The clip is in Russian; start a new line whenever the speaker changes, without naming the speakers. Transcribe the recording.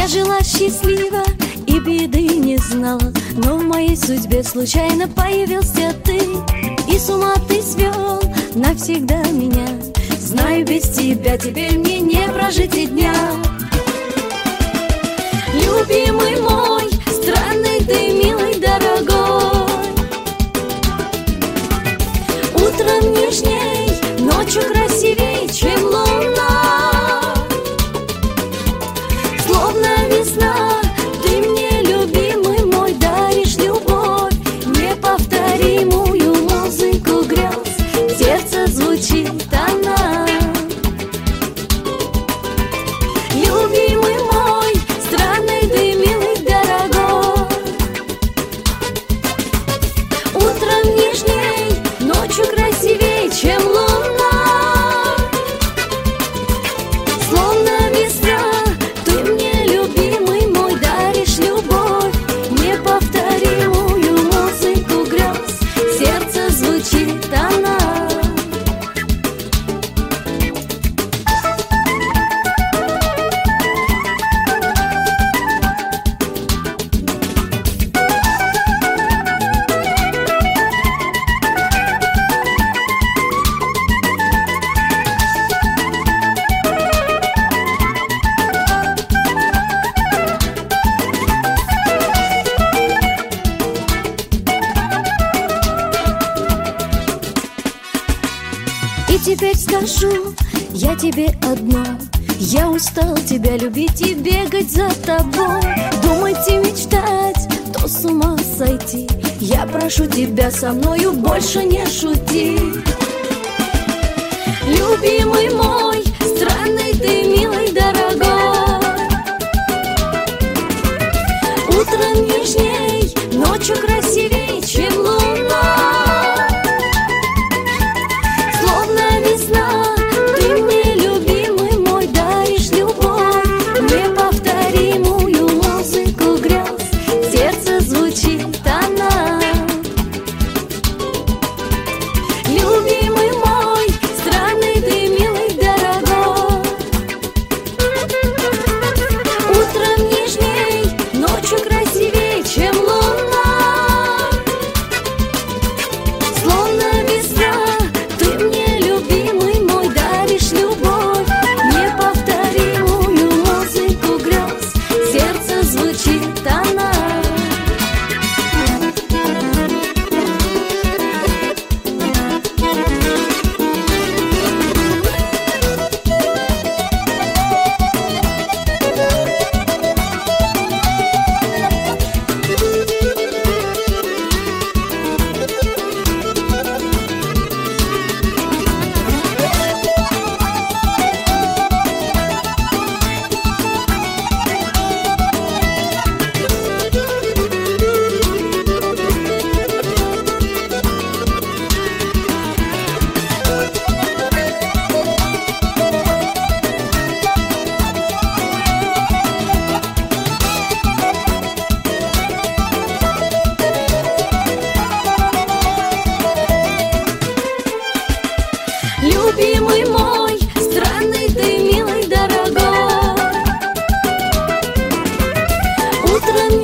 Я жила счастливо и беды не знала, но в моей судьбе случайно появился ты. И с ума ты свел навсегда меня. Знаю, без тебя теперь мне не прожить и дня. Любимый мой, странный ты, милый, дорогой. Утром нежней, ночью красивей, чем луна. Словно весна, ты мне, любимый мой, даришь любовь, неповторимую музыку грез. В сердце звучит она. Любимый мой, странный ты, милый, дорогой. Утром нежней, ночью красивей, чем луна. Словно весна, ты мне, любимый мой, даришь любовь, неповторимую музыку грез. В сердце звучит она. И теперь скажу я тебе одно: я устал тебя любить и бегать за тобой. Думать и мечтать, то с ума сойти. Я прошу тебя, со мною больше не шути. Любимый мой, странный ты, милый, дорогой. Утром нежней, ночью красивей, чем луна. Словно весна, ты мне, любимый мой, даришь любовь, неповторимую музыку грез. В сердце звучит она. Любимый мой, странный ты, милый, дорогой. Утром нежней, ночью красивей, чем луна. Словно весна, ты мне, любимый мой, даришь любовь, неповторимую музыку грез. В сердце звучит она. Любимый мой, странный ты, милый, дорогой. Утром